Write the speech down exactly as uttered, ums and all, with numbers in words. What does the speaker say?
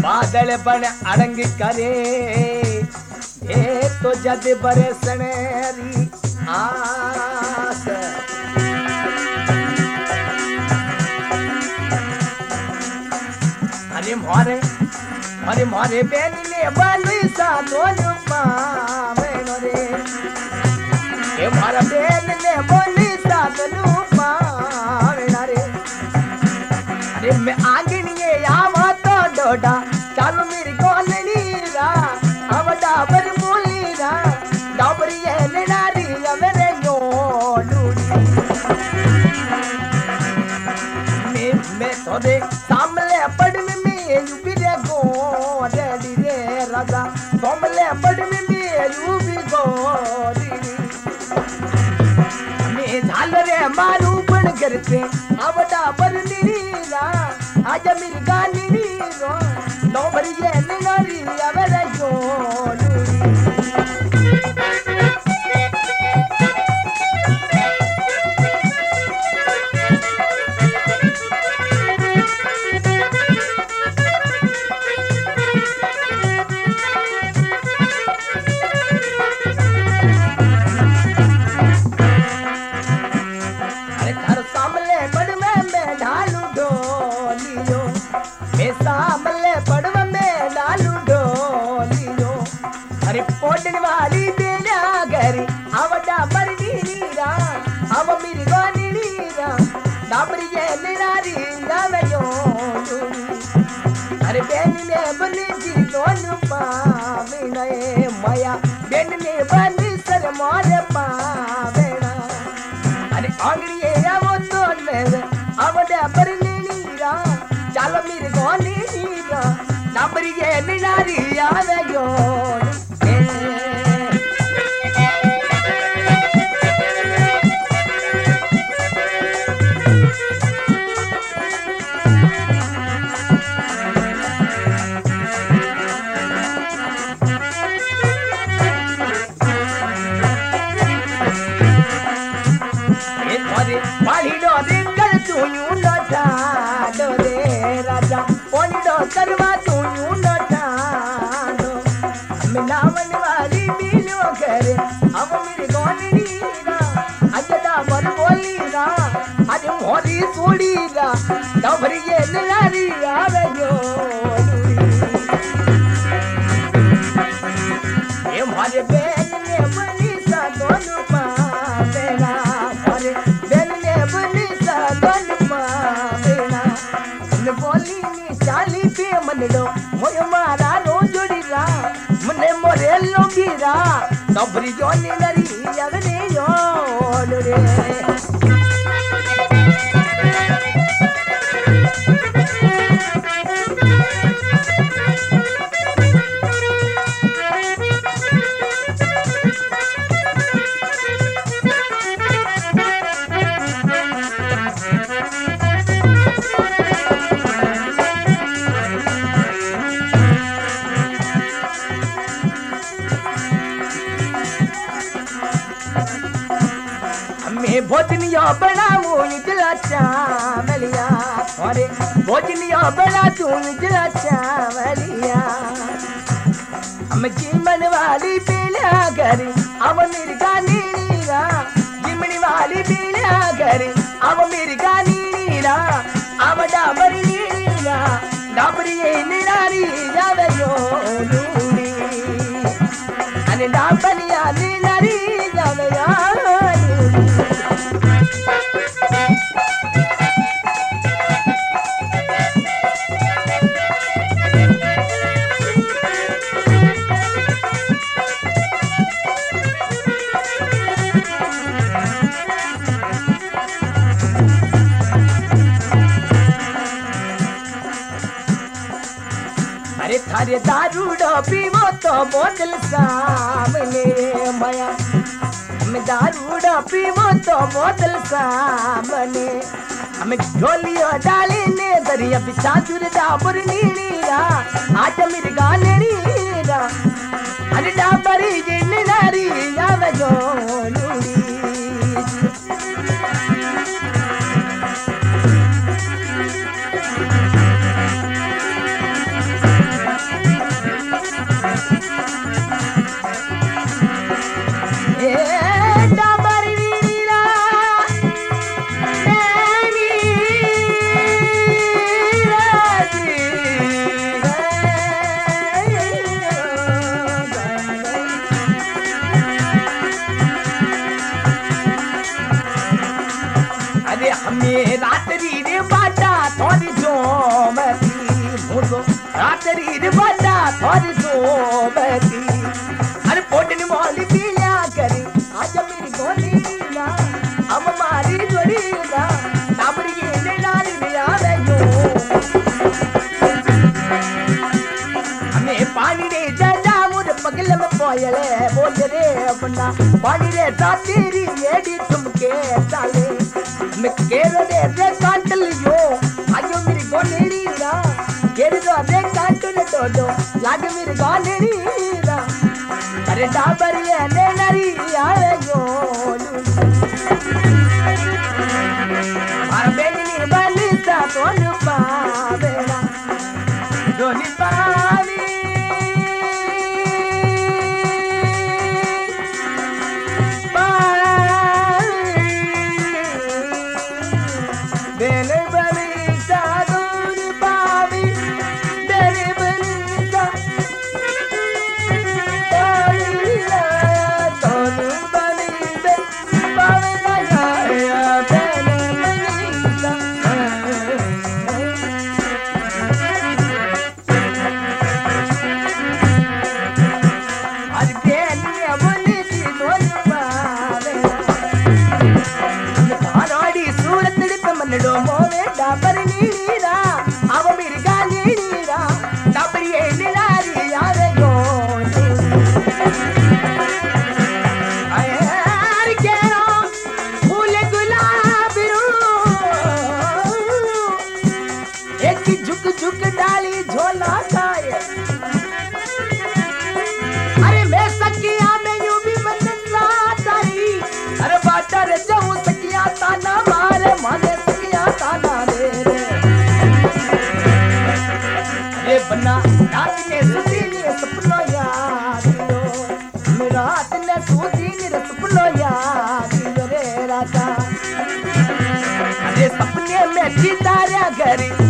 बादल बन अड़ंग करे ए तो जद बरसने री आस अरे मोरे अरे मोरे बेन ने बालू सा दोनों पावे रे ए मारा बेन ने बोली सा दोनों पावे रे अरे मैं आंगनिए आवा तो डोडा चालू मेरी कोलनी रा अब डाबर मूली रा डाबरी है नारी मेरे गोलूड़ी मैं मैं थोड़े सामने पड़ में मैं यूपी रे गोड़ी रे राजा सामने पड़ में मैं यूपी गोड़ी मैं झाल रे मारू बन करते अब डाबर नीरा आज मेरी गानी नीरो डाबरी है नारी मेरे गोलूड़ी पोटन वाली बेना गरी अब डाबर नीरा अब मेरी गानी नीरा डाबरी ये नारी गावे जो अरे बेन ने बने जी दोनों पावे नए माया बेन ने बने सर मारे पावे ना अरे आंगड़ी ये वो तो ले अब डाबर नीरा चल मेरी गानी नीरा डाबरी ये नारी आवे जो करवा तू यूं न ठानो मिलावन वाली मिलो करे अब मेरी गोनी रा अजदा मर बोली रा आज मोरी सोड़ी रा डबरी ये नारी आवे जो ये मारे बेन ने बनी सा दोनों पावे ना मारे बेन ने बनी सा दोनों पावे ना न बोली चाली पे मनलो मोय मारा रो जोड़ीरा मने मोरे लोगीरा सबरी जोनी नरी अगने योल रे भोजनिया बना मुझ जला चावलिया अरे भोजनिया बना तू जला चावलिया हम जीवन वाली पीला करी अब मेरी गानी नीरा जिमनी वाली पीला करी अब मेरी गानी नीरा अब डाबरी नीरा डाबरी नारी जावे जो लूड़ी अरे डाबरिया नारी जावे थारे दारू पीवो तो बोतल सामने माया हम दारू पीवो तो बोतल सामने हम ढोलियो डाली ने दरिया बिछा चुर डाबर नीरा आज मेरे गाने नीरा अरे डाबरी जिन नारी आवे जो लूड़ी शरीर बड़ा थोड़ी सोबती अरे पोटन मोली पीला करी आज मेरी गोली ना अब मारी जोड़ी ना ताबरी ने नारी दिया रे हमें पानी रे जा मुर पगल में पोयले बोल रे अपना पानी रे जा तेरी मेरी तुमके डाले मैं केरो रे रे काट लियो आजो मेरी गोली ना केरो रे काट ले डोडो लाग मेरी गोली ना अरे डाबर ये ने नरी आवे यो मार बेनी बनी सा तोन पावेला दोनी पावी बेने बनी सा दोनी पावी बेने बनी सा डाबर नीरा अब मेरी गाली नीरा डाबर ये नीलारी यार यो यार के फूल गुलाब रो एक झुक झुक डाली झोला खाए अरे मैं सकिया में यूं भी बनना तारी अरे बाटा रे जाऊं सकिया ताना मारे माने सकिया ताना बना रात ने सुधी ने सपनो याद लो रात ने सुधी ने सपनो याद रे राता अरे सपने में चितारा घर